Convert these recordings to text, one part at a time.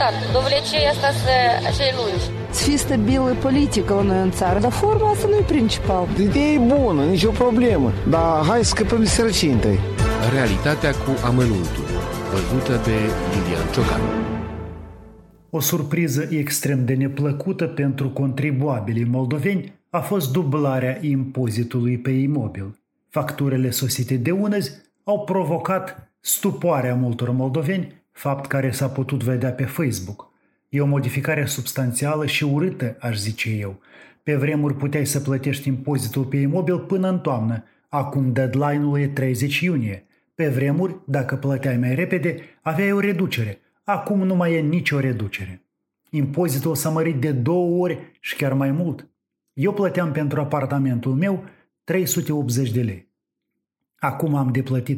important. Dovlecei asta să acei lungi. Să fie stabilă politică la noi în țară, dar forma asta nu e principal. Ideea e bună, nicio problemă, dar hai să scăpăm de sărăcie întâi. Realitatea cu amănuntul, văzută de Lilian Ciocan. O surpriză extrem de neplăcută pentru contribuabilii moldoveni a fost dublarea impozitului pe imobil. Facturile sosite de unăzi au provocat stupoarea multor moldoveni, fapt care s-a putut vedea pe Facebook. E o modificare substanțială și urâtă, aș zice eu. Pe vremuri puteai să plătești impozitul pe imobil până în toamnă, acum deadline-ul e 30 iunie. Pe vremuri, dacă plăteai mai repede, aveai o reducere. Acum nu mai e nicio reducere. Impozitul s-a mărit de 2 ori și chiar mai mult. Eu plăteam pentru apartamentul meu 380 de lei. Acum am de plătit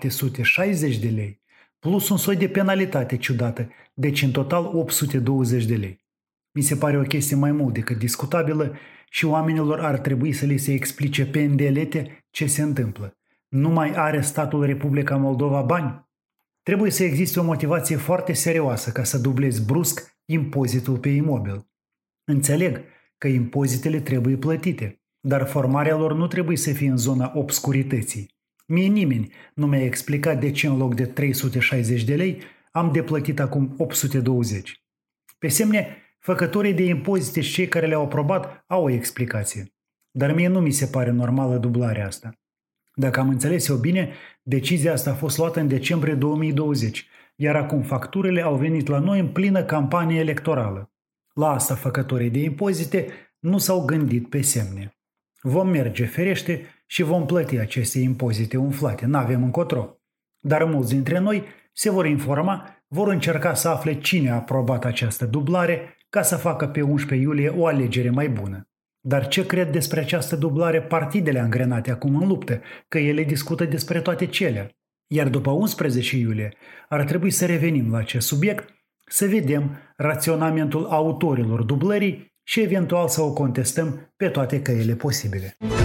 760 de lei, plus un soi de penalitate ciudată, deci în total 820 de lei. Mi se pare o chestie mai mult decât discutabilă și oamenilor ar trebui să li se explice pe îndelete ce se întâmplă. Nu mai are statul Republica Moldova bani? Trebuie să existe o motivație foarte serioasă ca să dublezi brusc impozitul pe imobil. Înțeleg că impozitele trebuie plătite, dar formarea lor nu trebuie să fie în zona obscurității. Mie nimeni nu mi-a explicat de ce în loc de 360 de lei am de plătit acum 820. Pe semne, făcătorii de impozite și cei care le-au aprobat au o explicație. Dar mie nu mi se pare normală dublarea asta. Dacă am înțeles eu bine, decizia asta a fost luată în decembrie 2020, iar acum facturile au venit la noi în plină campanie electorală. La asta făcătorii de impozite nu s-au gândit pe semne. Vom merge ferește și vom plăti aceste impozite umflate, n-avem încotro. Dar mulți dintre noi se vor informa, vor încerca să afle cine a aprobat această dublare ca să facă pe 11 iulie o alegere mai bună. Dar ce cred despre această dublare partidele angrenate acum în luptă, că ele discută despre toate cele? Iar după 11 iulie ar trebui să revenim la acest subiect, să vedem raționamentul autorilor dublării și eventual să o contestăm pe toate căile posibile.